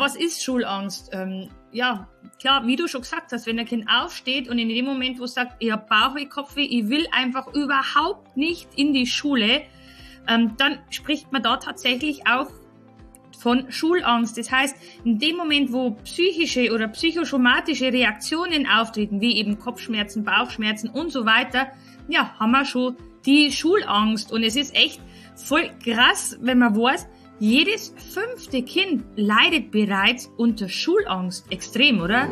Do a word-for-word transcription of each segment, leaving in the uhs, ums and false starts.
was ist Schulangst? Ähm, ja, klar, wie du schon gesagt hast, wenn ein Kind aufsteht und in dem Moment, wo es sagt, ich habe Bauchweh, Kopfweh, ich will einfach überhaupt nicht in die Schule, ähm, dann spricht man da tatsächlich auch von Schulangst. Das heißt, in dem Moment, wo psychische oder psychosomatische Reaktionen auftreten, wie eben Kopfschmerzen, Bauchschmerzen und so weiter, ja, haben wir schon die Schulangst. Und es ist echt voll krass, wenn man weiß, jedes fünfte Kind leidet bereits unter Schulangst. Extrem, oder?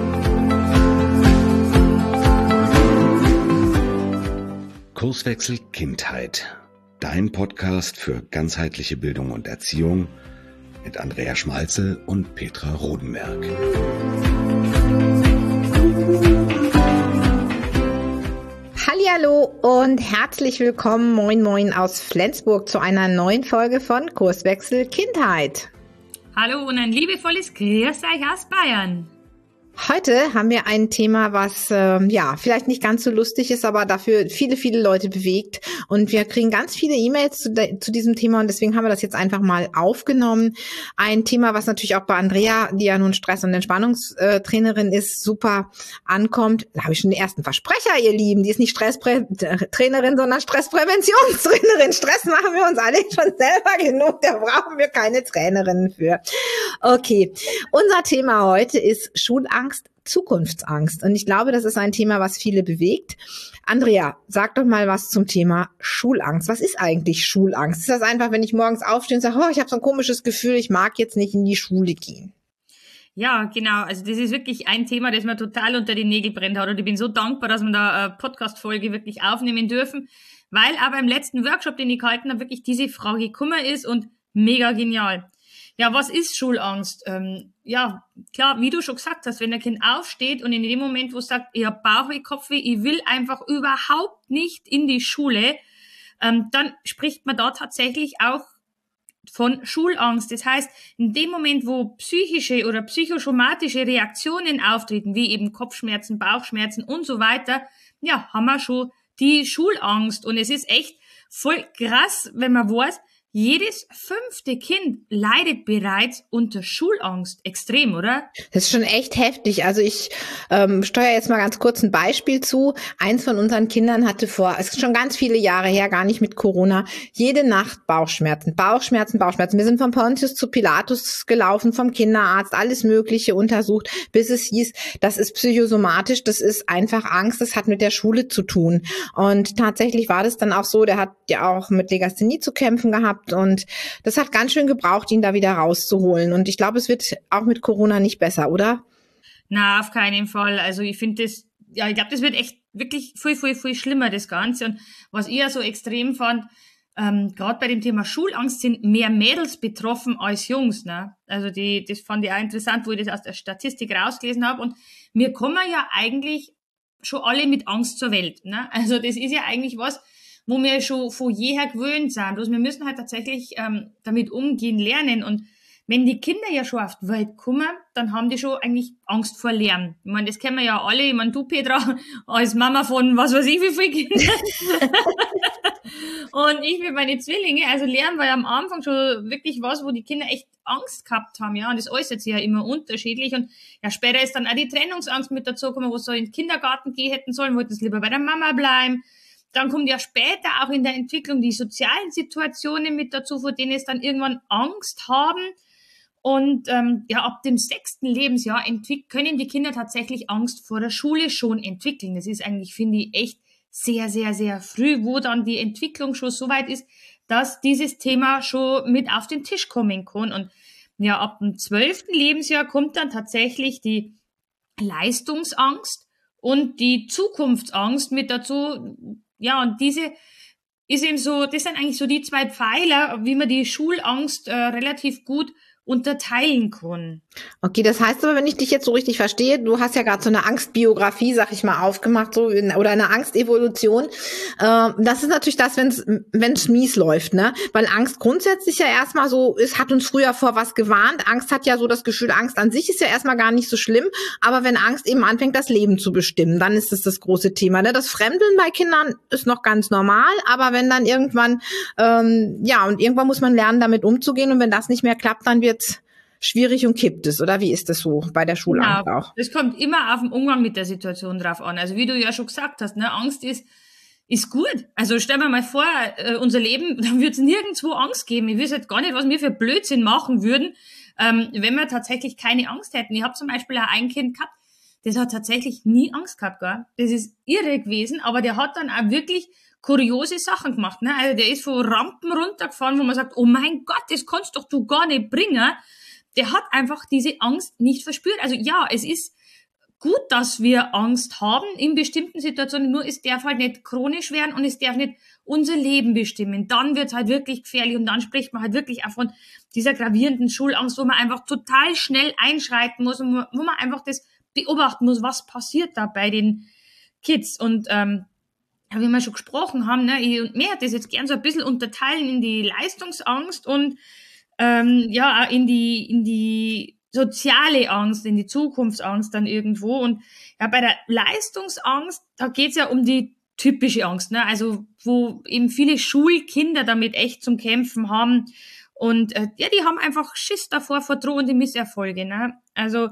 Kurswechsel Kindheit. Dein Podcast für ganzheitliche Bildung und Erziehung mit Andrea Schmalzel und Petra Rodenberg. Hallihallo und herzlich willkommen, moin moin aus Flensburg zu einer neuen Folge von Kurswechsel Kindheit. Hallo und ein liebevolles Grüß euch aus Bayern. Heute haben wir ein Thema, was äh, ja vielleicht nicht ganz so lustig ist, aber dafür viele, viele Leute bewegt. Und wir kriegen ganz viele E-Mails zu, de- zu diesem Thema und deswegen haben wir das jetzt einfach mal aufgenommen. Ein Thema, was natürlich auch bei Andrea, die ja nun Stress- und Entspannungstrainerin ist, super ankommt. Da habe ich schon den ersten Versprecher, ihr Lieben. Die ist nicht Stresstrainerin, sondern Stresspräventionstrainerin. Stress machen wir uns alle schon selber genug. Da brauchen wir keine Trainerinnen für. Okay, unser Thema heute ist Schulangst. Zukunftsangst. Und ich glaube, das ist ein Thema, was viele bewegt. Andrea, sag doch mal was zum Thema Schulangst. Was ist eigentlich Schulangst? Ist das einfach, wenn ich morgens aufstehe und sage, oh, ich habe so ein komisches Gefühl, ich mag jetzt nicht in die Schule gehen? Ja, genau. Also das ist wirklich ein Thema, das mir total unter die Nägel brennt hat. Und ich bin so dankbar, dass wir da eine Podcast-Folge wirklich aufnehmen dürfen, weil aber im letzten Workshop, den ich gehalten habe, wirklich diese Frage gekommen ist und mega genial. Ja, was ist Schulangst? Ähm, ja, klar, wie du schon gesagt hast, wenn ein Kind aufsteht und in dem Moment, wo es sagt, ich habe Bauchweh, Kopfweh, ich will einfach überhaupt nicht in die Schule, ähm, dann spricht man da tatsächlich auch von Schulangst. Das heißt, in dem Moment, wo psychische oder psychosomatische Reaktionen auftreten, wie eben Kopfschmerzen, Bauchschmerzen und so weiter, ja, haben wir schon die Schulangst. Und es ist echt voll krass, wenn man weiß, jedes fünfte Kind leidet bereits unter Schulangst. Extrem, oder? Das ist schon echt heftig. Also ich ähm, steuere jetzt mal ganz kurz ein Beispiel zu. Eins von unseren Kindern hatte vor, es ist schon ganz viele Jahre her, gar nicht mit Corona, jede Nacht Bauchschmerzen, Bauchschmerzen, Bauchschmerzen. Wir sind von Pontius zu Pilatus gelaufen, vom Kinderarzt, alles Mögliche untersucht, bis es hieß, das ist psychosomatisch, das ist einfach Angst, das hat mit der Schule zu tun. Und tatsächlich war das dann auch so, der hat ja auch mit Legasthenie zu kämpfen gehabt. Und das hat ganz schön gebraucht, ihn da wieder rauszuholen. Und ich glaube, es wird auch mit Corona nicht besser, oder? Na, auf keinen Fall. Also ich finde das, ja, ich glaube, das wird echt wirklich viel, viel, viel schlimmer, das Ganze. Und was ich ja so extrem fand, ähm, gerade bei dem Thema Schulangst sind mehr Mädels betroffen als Jungs. Ne? Also die, das fand ich auch interessant, wo ich das aus der Statistik rausgelesen habe. Und wir kommen ja eigentlich schon alle mit Angst zur Welt. Ne? Also das ist ja eigentlich was, wo wir schon von jeher gewöhnt sind. Also wir müssen halt tatsächlich ähm, damit umgehen lernen. Und wenn die Kinder ja schon auf die Welt kommen, dann haben die schon eigentlich Angst vor Lernen. Ich meine, das kennen wir ja alle. Ich meine, du, Petra, als Mama von was weiß ich wie viele Kinder. Und ich mit meinen Zwillinge, also Lernen war ja am Anfang schon wirklich was, wo die Kinder echt Angst gehabt haben, ja. Und das äußert sich ja immer unterschiedlich. Und ja, später ist dann auch die Trennungsangst mit dazu gekommen, wo sie so in den Kindergarten gehen hätten sollen, wollten sie lieber bei der Mama bleiben. Dann kommt ja später auch in der Entwicklung die sozialen Situationen mit dazu, vor denen es dann irgendwann Angst haben. Und ähm, ja, ab dem sechsten Lebensjahr entwick- können die Kinder tatsächlich Angst vor der Schule schon entwickeln. Das ist eigentlich, finde ich, echt sehr, sehr, sehr früh, wo dann die Entwicklung schon so weit ist, dass dieses Thema schon mit auf den Tisch kommen kann. Und ja, ab dem zwölften Lebensjahr kommt dann tatsächlich die Leistungsangst und die Zukunftsangst mit dazu. Ja, und diese ist eben so, das sind eigentlich so die zwei Pfeiler, wie man die Schulangst äh, relativ gut unterteilen kann. Okay, das heißt aber, wenn ich dich jetzt so richtig verstehe, du hast ja gerade so eine Angstbiografie, sag ich mal, aufgemacht, so in, oder eine Angstevolution. Äh, das ist natürlich das, wenn es wenn es mies läuft, ne? Weil Angst grundsätzlich ja erstmal so ist, hat uns früher vor was gewarnt. Angst hat ja so das Gefühl, Angst an sich ist ja erstmal gar nicht so schlimm, aber wenn Angst eben anfängt, das Leben zu bestimmen, dann ist es das große Thema, ne? Das Fremdeln bei Kindern ist noch ganz normal, aber wenn dann irgendwann, ähm, ja, und irgendwann muss man lernen, damit umzugehen und wenn das nicht mehr klappt, dann wird schwierig und kippt es, oder wie ist das so bei der Schulangst genau. auch? Es kommt immer auf den Umgang mit der Situation drauf an. Also wie du ja schon gesagt hast, ne, Angst ist ist gut. Also stell mir mal vor, äh, unser Leben, da wird es nirgendwo Angst geben. Ich weiß halt gar nicht, was wir für Blödsinn machen würden, ähm, wenn wir tatsächlich keine Angst hätten. Ich habe zum Beispiel auch ein Kind gehabt, das hat tatsächlich nie Angst gehabt, gell? Das ist irre gewesen, aber der hat dann auch wirklich kuriose Sachen gemacht. Ne? Also der ist von Rampen runtergefahren, wo man sagt, oh mein Gott, das kannst doch du gar nicht bringen. Der hat einfach diese Angst nicht verspürt. Also ja, es ist gut, dass wir Angst haben in bestimmten Situationen, nur es darf halt nicht chronisch werden und es darf nicht unser Leben bestimmen. Dann wird's halt wirklich gefährlich und dann spricht man halt wirklich auch von dieser gravierenden Schulangst, wo man einfach total schnell einschreiten muss und wo man einfach das beobachten muss, was passiert da bei den Kids. Und ähm, wie wir schon gesprochen haben, ne, ich und mir hat das jetzt gern so ein bisschen unterteilen in die Leistungsangst und ähm, ja, in die in die soziale Angst, in die Zukunftsangst dann irgendwo. Und ja, bei der Leistungsangst, da geht's ja um die typische Angst, ne? Also wo eben viele Schulkinder damit echt zum Kämpfen haben. Und äh, ja, die haben einfach Schiss davor, vor drohende Misserfolge, ne? Also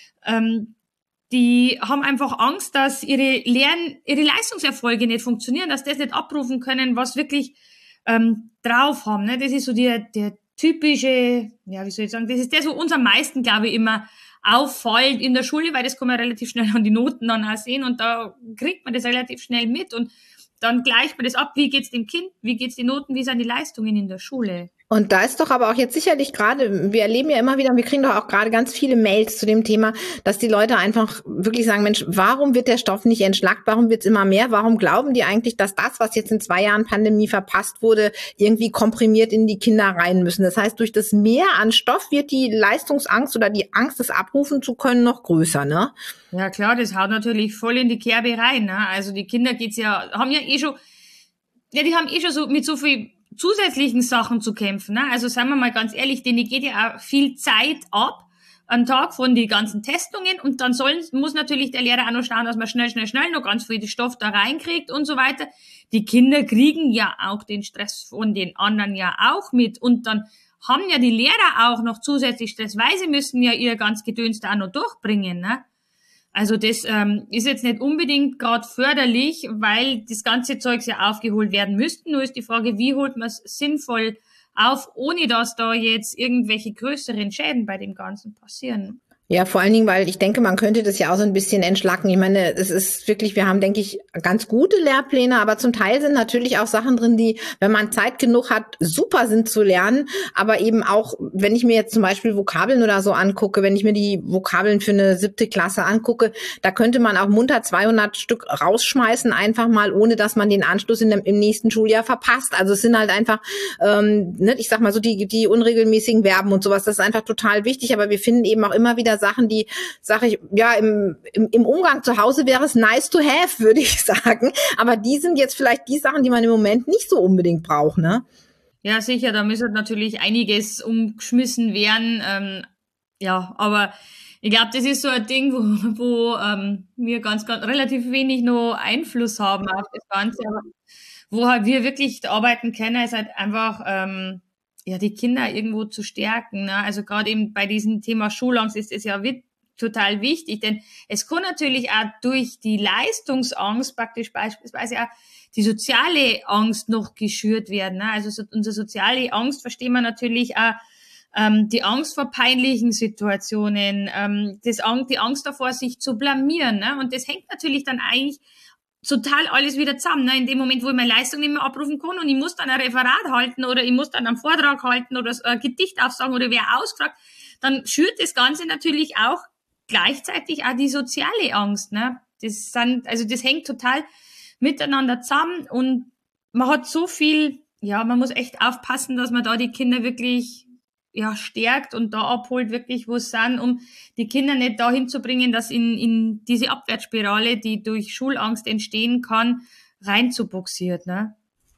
ähm, die haben einfach Angst, dass ihre Lern-, ihre Leistungserfolge nicht funktionieren, dass das nicht abrufen können, was wirklich ähm, drauf haben, ne? Das ist so der, der typische, ja, wie soll ich sagen, das ist der, so uns am meisten, glaube ich, immer auffällt in der Schule, weil das kann man relativ schnell an die Noten dann auch sehen und da kriegt man das relativ schnell mit und dann gleicht man das ab, wie geht's dem Kind, wie geht's die Noten, wie sind die Leistungen in der Schule. Und da ist doch aber auch jetzt sicherlich gerade, wir erleben ja immer wieder, wir kriegen doch auch gerade ganz viele Mails zu dem Thema, dass die Leute einfach wirklich sagen, Mensch, warum wird der Stoff nicht entschlackt, warum wird es immer mehr, warum glauben die eigentlich, dass das, was jetzt in zwei Jahren Pandemie verpasst wurde, irgendwie komprimiert in die Kinder rein müssen. Das heißt, durch das Mehr an Stoff wird die Leistungsangst oder die Angst, das abrufen zu können, noch größer, ne? Ja klar, das haut natürlich voll in die Kerbe rein, ne? Also die Kinder geht's ja, haben ja eh schon, ja, die haben eh schon so mit so viel zusätzlichen Sachen zu kämpfen, ne? Also sagen wir mal ganz ehrlich, denen geht ja auch viel Zeit ab am Tag von den ganzen Testungen und dann sollen, muss natürlich der Lehrer auch noch schauen, dass man schnell, schnell, schnell noch ganz viel Stoff da reinkriegt und so weiter. Die Kinder kriegen ja auch den Stress von den anderen ja auch mit und dann haben ja die Lehrer auch noch zusätzlich Stress, weil sie müssen ja ihr ganz Gedöns da auch noch durchbringen, ne? Also das ähm, ist jetzt nicht unbedingt gerade förderlich, weil das ganze Zeugs ja aufgeholt werden müsste. Nur ist die Frage, wie holt man es sinnvoll auf, ohne dass da jetzt irgendwelche größeren Schäden bei dem Ganzen passieren. Ja, vor allen Dingen, weil ich denke, man könnte das ja auch so ein bisschen entschlacken. Ich meine, es ist wirklich, wir haben, denke ich, ganz gute Lehrpläne, aber zum Teil sind natürlich auch Sachen drin, die, wenn man Zeit genug hat, super sind zu lernen. Aber eben auch, wenn ich mir jetzt zum Beispiel Vokabeln oder so angucke, wenn ich mir die Vokabeln für eine siebte Klasse angucke, da könnte man auch munter zweihundert Stück rausschmeißen, einfach mal, ohne dass man den Anschluss in dem, im nächsten Schuljahr verpasst. Also es sind halt einfach, ähm, ne, ich sag mal so, die, die unregelmäßigen Verben und sowas, das ist einfach total wichtig. Aber wir finden eben auch immer wieder Sachen, die, sage ich, ja, im, im, im Umgang zu Hause wäre es nice to have, würde ich sagen. Aber die sind jetzt vielleicht die Sachen, die man im Moment nicht so unbedingt braucht, ne? Ja, sicher, da müsste natürlich einiges umgeschmissen werden. Ähm, ja, aber ich glaube, das ist so ein Ding, wo, wo ähm, wir ganz, ganz relativ wenig noch Einfluss haben auf das Ganze. Aber wo halt wir wirklich arbeiten können, ist halt einfach ähm, ja, die Kinder irgendwo zu stärken, ne? Also gerade eben bei diesem Thema Schulangst ist es ja total wichtig, denn es kann natürlich auch durch die Leistungsangst praktisch beispielsweise auch die soziale Angst noch geschürt werden, ne? Also so, unsere soziale Angst verstehen wir natürlich auch ähm, die Angst vor peinlichen Situationen, ähm, das, die Angst davor, sich zu blamieren, ne? Und das hängt natürlich dann eigentlich total alles wieder zusammen, ne? In dem Moment, wo ich meine Leistung nicht mehr abrufen kann und ich muss dann ein Referat halten oder ich muss dann einen Vortrag halten oder ein Gedicht aufsagen oder wer ausgefragt, dann schürt das Ganze natürlich auch gleichzeitig auch die soziale Angst, ne? Das sind, also das hängt total miteinander zusammen und man hat so viel, ja, man muss echt aufpassen, dass man da die Kinder wirklich ja, stärkt und da abholt wirklich, wo es sind, um die Kinder nicht dahin zu bringen, dass in, in diese Abwärtsspirale, die durch Schulangst entstehen kann, reinzubuxiert, ne?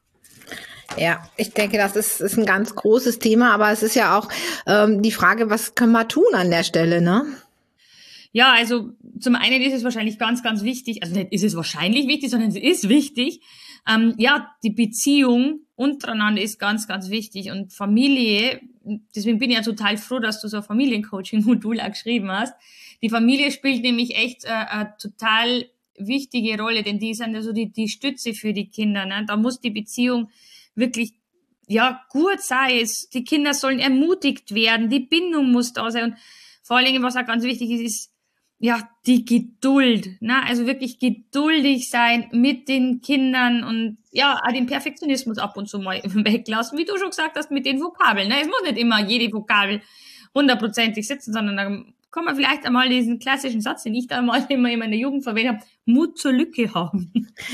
Ja, ich denke, das ist, ist ein ganz großes Thema, aber es ist ja auch ähm, die Frage, was können wir tun an der Stelle, ne? Ja, also zum einen ist es wahrscheinlich ganz, ganz wichtig, also nicht ist es wahrscheinlich wichtig, sondern es ist wichtig, ähm, ja, die Beziehung untereinander ist ganz, ganz wichtig und Familie, deswegen bin ich ja total froh, dass du so ein Familiencoaching-Modul auch geschrieben hast. Die Familie spielt nämlich echt äh, eine total wichtige Rolle, denn die sind ja so die, die Stütze für die Kinder. Ne? Da muss die Beziehung wirklich ja gut sein. Es, die Kinder sollen ermutigt werden, die Bindung muss da sein. Und vor allen Dingen, was auch ganz wichtig ist, ist ja die Geduld. Ne? Also wirklich geduldig sein mit den Kindern und ja, auch den Perfektionismus ab und zu mal weglassen. Wie du schon gesagt hast, mit den Vokabeln. Ne? Es muss nicht immer jede Vokabel hundertprozentig sitzen, sondern dann kann man vielleicht einmal diesen klassischen Satz, den ich da mal immer in meiner Jugend verwendet habe, Mut zur Lücke haben.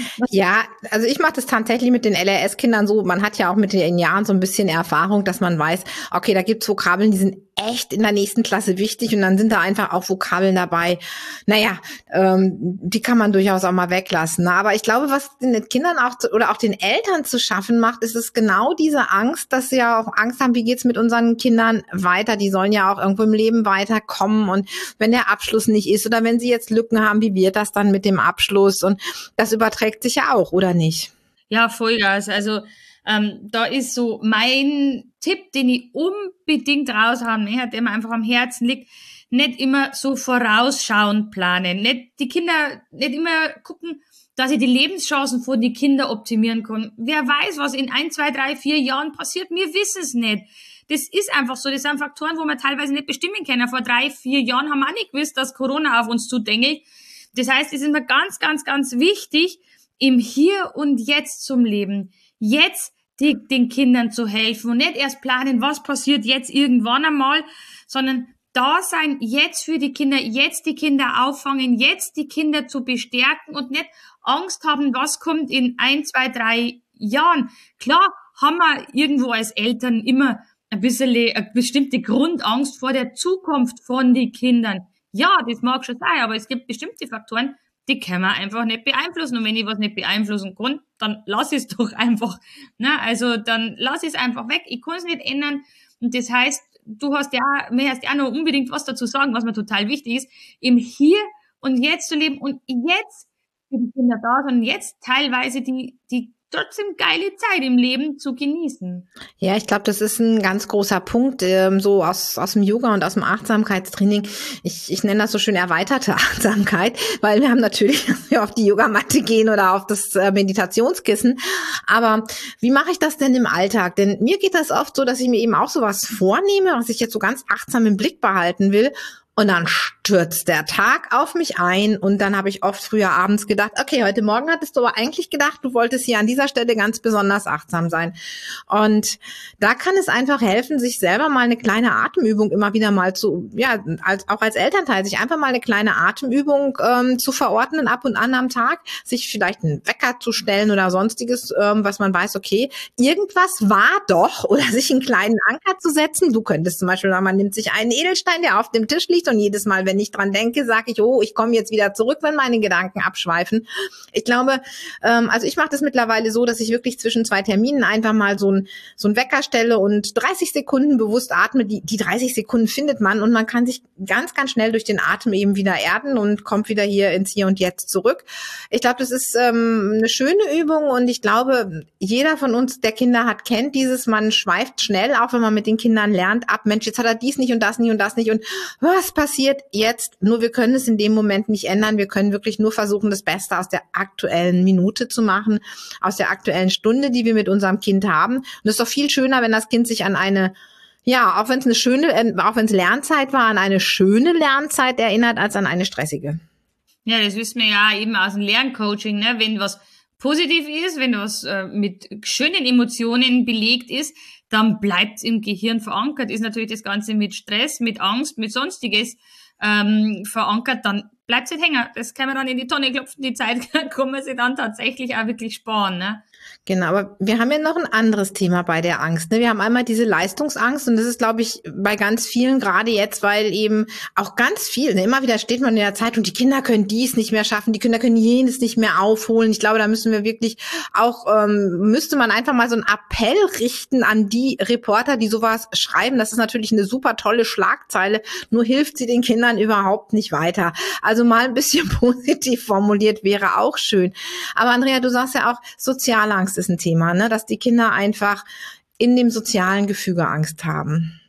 Ja, also ich mache das tatsächlich mit den L R S-Kindern so, man hat ja auch mit den Jahren so ein bisschen Erfahrung, dass man weiß, okay, da gibt's Vokabeln, die sind echt in der nächsten Klasse wichtig und dann sind da einfach auch Vokabeln dabei, naja, ähm, die kann man durchaus auch mal weglassen. Ne? Aber ich glaube, was den Kindern auch zu, oder auch den Eltern zu schaffen macht, ist es genau diese Angst, dass sie ja auch Angst haben, wie geht's mit unseren Kindern weiter, die sollen ja auch irgendwo im Leben weiterkommen und wenn der Abschluss nicht ist oder wenn sie jetzt Lücken haben, wie wird das dann mit dem Abschluss? Und das überträgt sich ja auch, oder nicht? Ja, Vollgas. Also ähm, da ist so mein Tipp, den ich unbedingt raushaben möchte, der mir einfach am Herzen liegt, nicht immer so vorausschauend planen. Nicht die Kinder, nicht immer gucken, dass ich die Lebenschancen von den Kindern optimieren kann. Wer weiß, was in ein, zwei, drei, vier Jahren passiert? Wir wissen es nicht. Das ist einfach so. Das sind Faktoren, wo wir teilweise nicht bestimmen können. Vor drei, vier Jahren haben wir auch nicht gewusst, dass Corona auf uns zudengelt. Das heißt, es ist mir ganz, ganz, ganz wichtig, im Hier und Jetzt zum Leben. Jetzt die, den Kindern zu helfen und nicht erst planen, was passiert jetzt irgendwann einmal, sondern da sein jetzt für die Kinder, jetzt die Kinder auffangen, jetzt die Kinder zu bestärken und nicht Angst haben, was kommt in ein, zwei, drei Jahren. Klar haben wir irgendwo als Eltern immer ein bisschen eine bestimmte Grundangst vor der Zukunft von den Kindern. Ja, das mag schon sein, aber es gibt bestimmte Faktoren, die kann man einfach nicht beeinflussen. Und wenn ich was nicht beeinflussen kann, dann lass es doch einfach. Na, also dann lass es einfach weg. Ich kann es nicht ändern. Und das heißt, du hast ja, mir hast ja auch noch unbedingt was dazu sagen, was mir total wichtig ist, im Hier und Jetzt zu leben und jetzt für die Kinder da sind und jetzt teilweise die, die trotzdem geile Zeit im Leben zu genießen. Ja, ich glaube, das ist ein ganz großer Punkt, ähm, so aus aus dem Yoga und aus dem Achtsamkeitstraining. Ich ich nenne das so schön erweiterte Achtsamkeit, weil wir haben natürlich, dass wir auf die Yogamatte gehen oder auf das äh, Meditationskissen. Aber wie mache ich das denn im Alltag? Denn mir geht das oft so, dass ich mir eben auch sowas vornehme, was ich jetzt so ganz achtsam im Blick behalten will. Und dann stürzt der Tag auf mich ein und dann habe ich oft früher abends gedacht, okay, heute Morgen hattest du aber eigentlich gedacht, du wolltest hier an dieser Stelle ganz besonders achtsam sein. Und da kann es einfach helfen, sich selber mal eine kleine Atemübung immer wieder mal zu, ja, als, auch als Elternteil, sich einfach mal eine kleine Atemübung ähm, zu verordnen ab und an am Tag, sich vielleicht einen Wecker zu stellen oder sonstiges, ähm, was man weiß, okay, irgendwas war doch, oder sich einen kleinen Anker zu setzen. Du könntest zum Beispiel sagen, man nimmt sich einen Edelstein, der auf dem Tisch liegt, und jedes Mal, wenn ich dran denke, sage ich, oh, ich komme jetzt wieder zurück, wenn meine Gedanken abschweifen. Ich glaube, ähm, also ich mache das mittlerweile so, dass ich wirklich zwischen zwei Terminen einfach mal so ein so ein Wecker stelle und dreißig Sekunden bewusst atme. Die, die dreißig Sekunden findet man und man kann sich ganz, ganz schnell durch den Atem eben wieder erden und kommt wieder hier ins Hier und Jetzt zurück. Ich glaube, das ist ähm, eine schöne Übung und ich glaube, jeder von uns, der Kinder hat, kennt dieses, man schweift schnell, auch wenn man mit den Kindern lernt, ab, Mensch, jetzt hat er dies nicht und das nicht und das nicht und was passiert jetzt? Nur wir können es in dem Moment nicht ändern. Wir können wirklich nur versuchen, das Beste aus der aktuellen Minute zu machen, aus der aktuellen Stunde, die wir mit unserem Kind haben. Und es ist doch viel schöner, wenn das Kind sich an eine, ja, auch wenn es eine schöne, auch wenn es Lernzeit war, an eine schöne Lernzeit erinnert, als an eine stressige. Ja, das wissen wir ja eben aus dem Lerncoaching, ne? Wenn was positiv ist, wenn was äh, mit schönen Emotionen belegt ist, dann bleibt's im Gehirn verankert. Ist natürlich das Ganze mit Stress, mit Angst, mit Sonstiges ähm, verankert, dann bleibt's nicht hängen. Das kann man dann in die Tonne klopfen, die Zeit kann man sich dann tatsächlich auch wirklich sparen, ne? Genau, aber wir haben ja noch ein anderes Thema bei der Angst. Ne? Wir haben einmal diese Leistungsangst und das ist, glaube ich, bei ganz vielen, gerade jetzt, weil eben auch ganz viel, ne, immer wieder steht man in der Zeitung, die Kinder können dies nicht mehr schaffen, die Kinder können jenes nicht mehr aufholen. Ich glaube, da müssen wir wirklich auch, ähm, müsste man einfach mal so einen Appell richten an die Reporter, die sowas schreiben. Das ist natürlich eine super tolle Schlagzeile, nur hilft sie den Kindern überhaupt nicht weiter. Also mal ein bisschen positiv formuliert wäre auch schön. Aber Andrea, du sagst ja auch, soziale Angst ist ein Thema, ne? Dass die Kinder einfach in dem sozialen Gefüge Angst haben.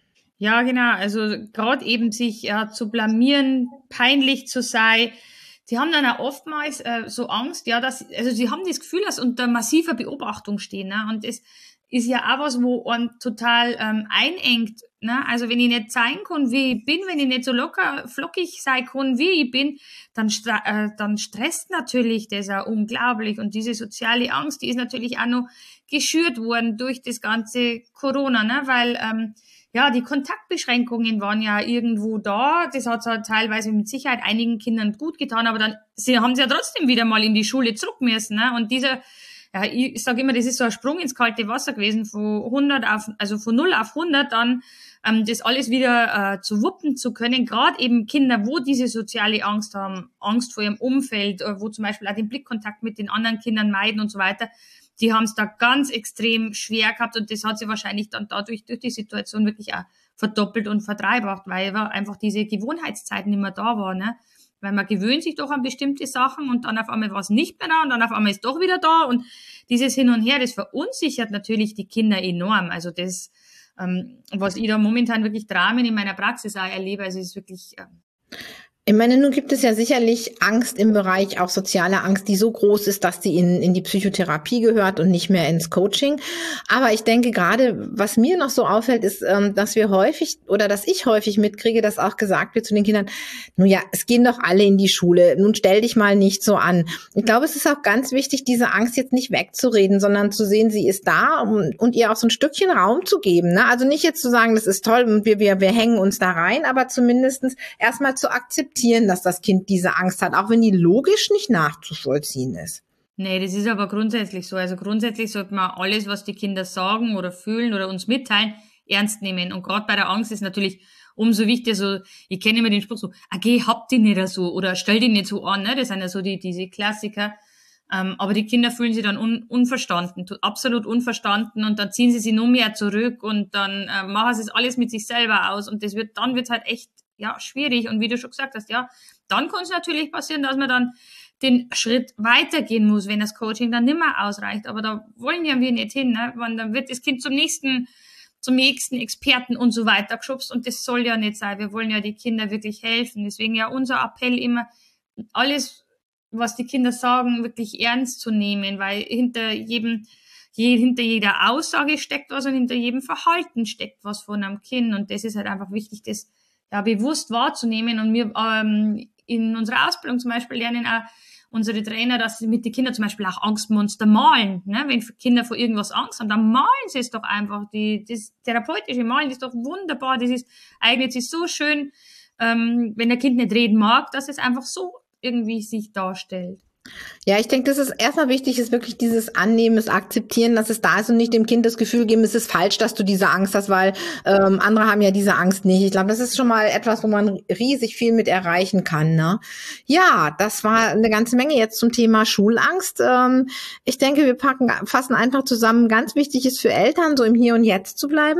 Ja, genau. Also gerade eben sich ja zu blamieren, peinlich zu sein. Die haben dann auch oftmals äh, so Angst, ja, dass, also sie haben das Gefühl, dass unter massiver Beobachtung stehen, ne? Und das ist ja auch was, wo einen total ähm, einengt, ne? Also wenn ich nicht zeigen kann, wie ich bin, wenn ich nicht so locker, flockig sein kann, wie ich bin, dann, stra- äh, dann stresst natürlich das auch unglaublich. Und diese soziale Angst, die ist natürlich auch noch geschürt worden durch das ganze Corona, ne? Weil ähm, ja, die Kontaktbeschränkungen waren ja irgendwo da. Das hat halt teilweise mit Sicherheit einigen Kindern gut getan, aber dann sie haben sie ja trotzdem wieder mal in die Schule zurück müssen, ne? Und dieser, ja, ich sage immer, das ist so ein Sprung ins kalte Wasser gewesen, von hundert auf, also von null auf hundert, dann ähm, das alles wieder äh, zu wuppen zu können. Gerade eben Kinder, wo diese soziale Angst haben, Angst vor ihrem Umfeld, äh, wo zum Beispiel auch den Blickkontakt mit den anderen Kindern meiden und so weiter. Die haben es da ganz extrem schwer gehabt und das hat sie wahrscheinlich dann dadurch durch die Situation wirklich auch verdoppelt und verdreifacht, weil einfach diese Gewohnheitszeit nicht mehr da war, ne? Weil man gewöhnt sich doch an bestimmte Sachen und dann auf einmal war es nicht mehr da und dann auf einmal ist doch wieder da und dieses Hin und Her, das verunsichert natürlich die Kinder enorm. Also das, ähm, was ich da momentan wirklich Dramen in meiner Praxis auch erlebe, also es ist wirklich... Ähm, Ich meine, nun gibt es ja sicherlich Angst im Bereich, auch soziale Angst, die so groß ist, dass die in, in die Psychotherapie gehört und nicht mehr ins Coaching. Aber ich denke gerade, was mir noch so auffällt, ist, dass wir häufig oder dass ich häufig mitkriege, dass auch gesagt wird zu den Kindern, nun ja, es gehen doch alle in die Schule, nun stell dich mal nicht so an. Ich glaube, es ist auch ganz wichtig, diese Angst jetzt nicht wegzureden, sondern zu sehen, sie ist da und, und ihr auch so ein Stückchen Raum zu geben, ne? Also nicht jetzt zu sagen, das ist toll und wir, wir, wir hängen uns da rein, aber zumindest erstmal zu akzeptieren, dass das Kind diese Angst hat, auch wenn die logisch nicht nachzuvollziehen ist. Nee, das ist aber grundsätzlich so. Also grundsätzlich sollte man alles, was die Kinder sagen oder fühlen oder uns mitteilen, ernst nehmen. Und gerade bei der Angst ist natürlich umso wichtiger so, ich kenne immer den Spruch so, ah, geh, hab die nicht so oder stell die nicht so an, ne? Das sind ja so die, diese Klassiker. Ähm, aber die Kinder fühlen sich dann un, unverstanden, absolut unverstanden und dann ziehen sie sich noch mehr zurück und dann äh, machen sie es alles mit sich selber aus und das wird, dann wird's halt echt ja, schwierig. Und wie du schon gesagt hast, ja, dann kann es natürlich passieren, dass man dann den Schritt weitergehen muss, wenn das Coaching dann nicht mehr ausreicht. Aber da wollen ja wir nicht hin, ne? Weil dann wird das Kind zum nächsten, zum nächsten Experten und so weiter geschubst und das soll ja nicht sein. Wir wollen ja die Kinder wirklich helfen. Deswegen ja unser Appell immer, alles, was die Kinder sagen, wirklich ernst zu nehmen, weil hinter jedem, je, hinter jeder Aussage steckt was und hinter jedem Verhalten steckt was von einem Kind und das ist halt einfach wichtig, das ja, bewusst wahrzunehmen und wir ähm, in unserer Ausbildung zum Beispiel lernen auch unsere Trainer, dass sie mit den Kindern zum Beispiel auch Angstmonster malen. Ne? Wenn Kinder vor irgendwas Angst haben, dann malen sie es doch einfach. Die, das therapeutische Malen ist doch wunderbar. Das ist eignet sich so schön, ähm, wenn der Kind nicht reden mag, dass es einfach so irgendwie sich darstellt. Ja, ich denke, das ist erstmal wichtig, ist wirklich dieses Annehmen, das Akzeptieren, dass es da ist und nicht dem Kind das Gefühl geben, es ist falsch, dass du diese Angst hast, weil ähm, andere haben ja diese Angst nicht. Ich glaube, das ist schon mal etwas, wo man riesig viel mit erreichen kann, ne? Ja, das war eine ganze Menge jetzt zum Thema Schulangst. Ähm, ich denke, wir packen, fassen einfach zusammen, ganz wichtig ist für Eltern, so im Hier und Jetzt zu bleiben.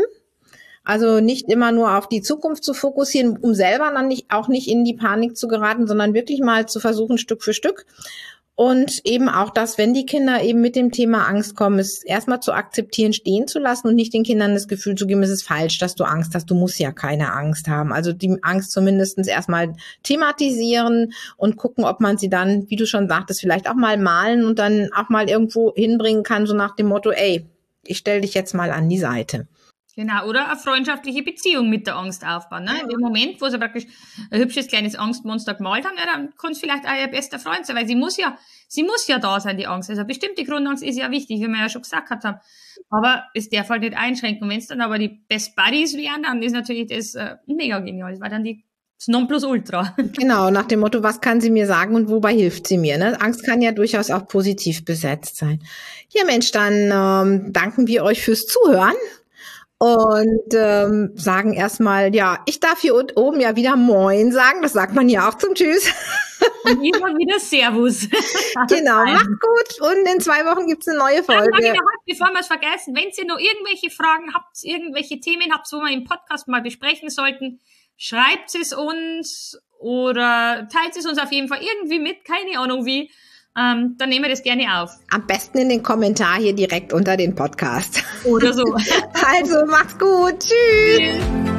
Also nicht immer nur auf die Zukunft zu fokussieren, um selber dann nicht, auch nicht in die Panik zu geraten, sondern wirklich mal zu versuchen, Stück für Stück. Und eben auch das, wenn die Kinder eben mit dem Thema Angst kommen, es erstmal zu akzeptieren, stehen zu lassen und nicht den Kindern das Gefühl zu geben, es ist falsch, dass du Angst hast, du musst ja keine Angst haben. Also die Angst zumindest erstmal thematisieren und gucken, ob man sie dann, wie du schon sagtest, vielleicht auch mal malen und dann auch mal irgendwo hinbringen kann, so nach dem Motto, ey, ich stell dich jetzt mal an die Seite. Genau, oder eine freundschaftliche Beziehung mit der Angst aufbauen. Ne? Ja. Im Moment, wo sie praktisch ein hübsches kleines Angstmonster gemalt haben, ja, dann kann es vielleicht auch ihr bester Freund sein, weil sie muss ja, sie muss ja da sein, die Angst. Also eine bestimmte Grundangst ist ja wichtig, wie wir ja schon gesagt haben. Aber es darf halt nicht einschränken. Wenn es dann aber die Best Buddies wären, dann ist natürlich das äh, mega genial. Das war dann die das Nonplusultra. Genau, nach dem Motto, was kann sie mir sagen und wobei hilft sie mir? Ne? Angst kann ja durchaus auch positiv besetzt sein. Ja Mensch, dann ähm, danken wir euch fürs Zuhören. Und ähm, sagen erstmal, ja, ich darf hier oben ja wieder Moin sagen, das sagt man ja auch zum Tschüss. Und immer wieder Servus. Genau, macht gut und in zwei Wochen gibt's eine neue Folge. Dann bevor wir es vergessen, wenn ihr noch irgendwelche Fragen habt, irgendwelche Themen habt, wo wir im Podcast mal besprechen sollten, schreibt es uns oder teilt es uns auf jeden Fall irgendwie mit, keine Ahnung wie. Ähm, dann nehmen wir das gerne auf. Am besten in den Kommentar hier direkt unter den Podcast. Oder so. Also, macht's gut. Tschüss. Tschüss.